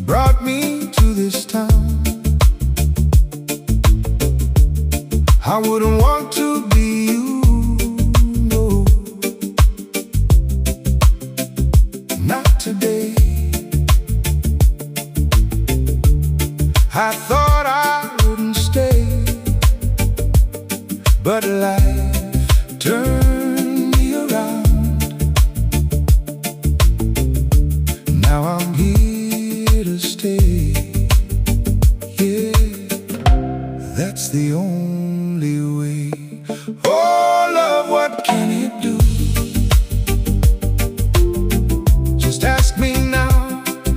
brought me to this town. I wouldn't want to be you, no, not today. I thought I wouldn't stay, but life turned